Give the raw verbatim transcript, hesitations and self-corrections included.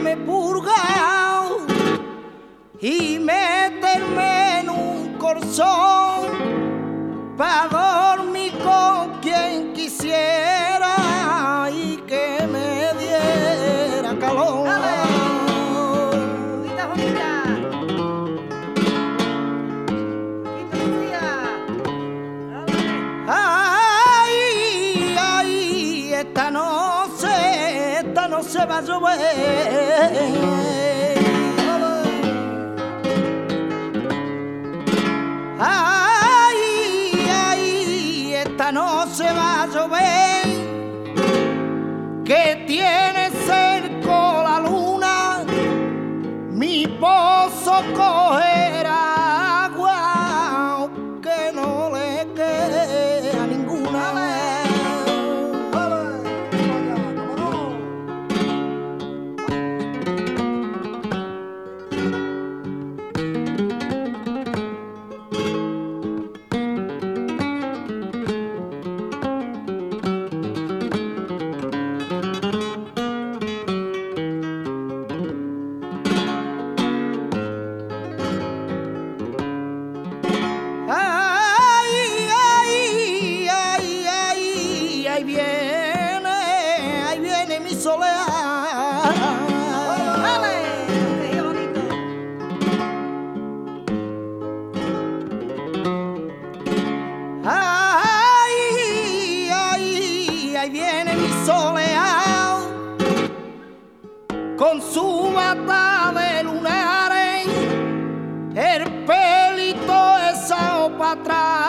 haberme purgado y meterme en un corzón pa' dormir con quien quisiera y que me diera calor. Ay, ay, esta noche, esta noche va a llover. Ay, ay, esta noche va a llover, que tiene cerco la luna, mi pozo cogerá agua, que no le quede a ninguna. Ahí viene, ahí viene mi soleá. ¡Qué bonito! Ay, ay, ahí viene mi soleá, con su bata de lunares, el pelito echado para atrás.